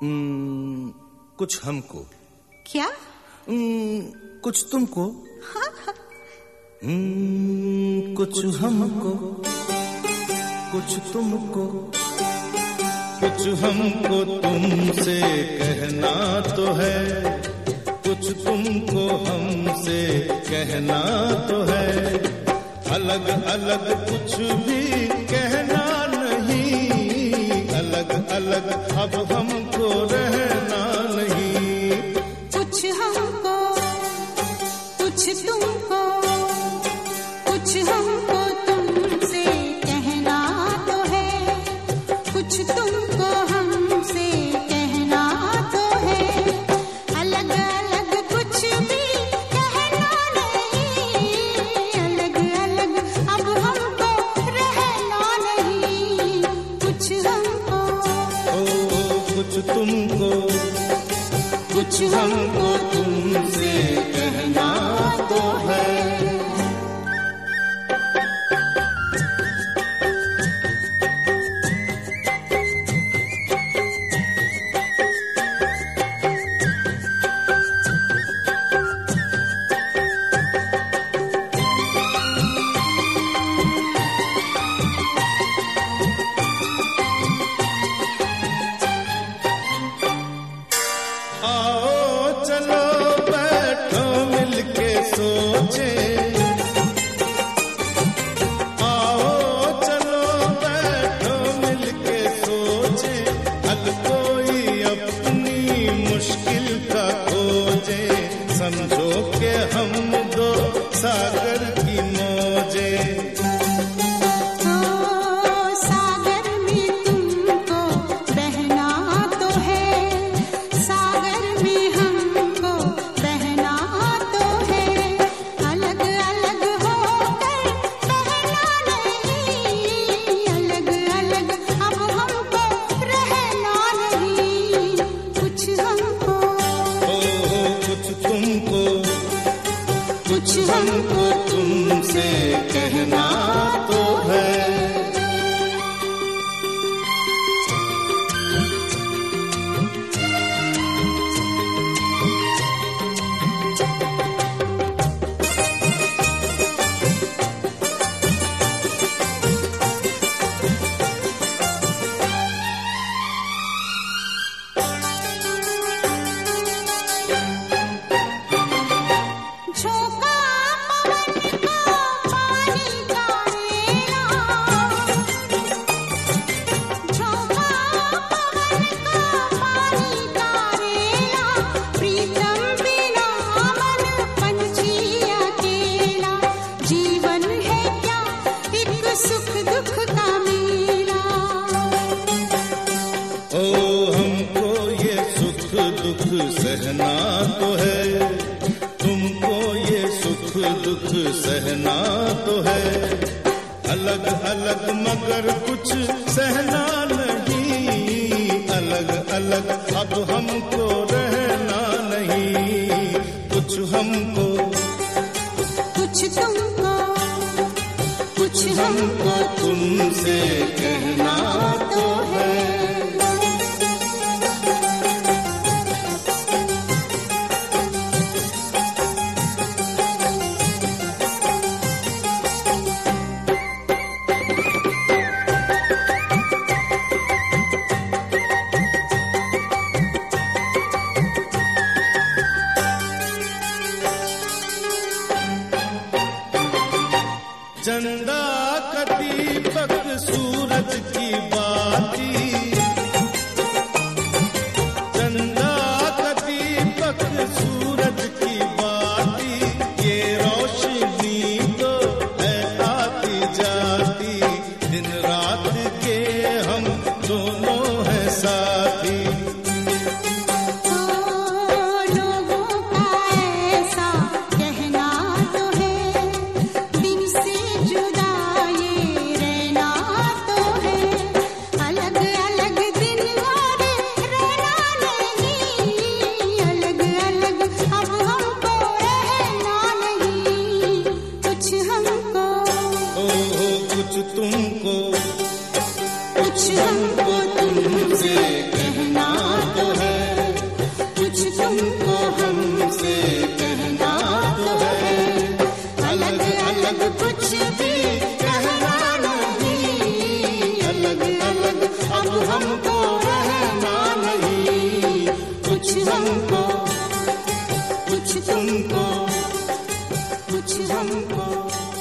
कुछ हमको। क्या? कुछ तुमको। कुछ हमको, कुछ तुमको, कुछ हमको तुमसे कहना तो है, कुछ तुमको हमसे कहना तो है। अलग अलग कुछ भी कहना नहीं, अलग अलग अब हमको रहना नहीं। कुछ हमको, कुछ तुमको, कुछ हमको तुमसे कहना तो है, कुछ तुमको हमसे कहना तो है। अलग अलग कुछ भी कहना नहीं, अलग अलग अब हमको रहना नहीं। कुछ हमको, कुछ तुमको, कुछ हमको तुमसे कहना तो है। समझो के हम दो सागर की मौजे। सागर में तुमको बहना तो है, सागर में हमको बहना तो है। अलग अलग होकर बहना नहीं, अलग अलग अब हमको रहना नहीं। कुछ हमको, कुछ तुमको, कुछ हमको तुमसे कहना तो है। सहना तो है, तुमको ये सुख दुख सहना तो है। अलग अलग मगर कुछ सहना नहीं, अलग अलग अब हमको रहना नहीं। कुछ हमको, कुछ तुमको, कुछ हमको तुमसे कहना तो है। चंदा का दीपक सूरज की बाती, चंदा का दीपक सूरज की बाती। ये रोशनी तो है आती जाती, दिन रात के हम दोनों हैं साथी। कुछ तुमको, कुछ हमको तुमसे कहना तो है। हमको रहना नहीं, कुछ हमको, कुछ तुमको, कुछ हमको।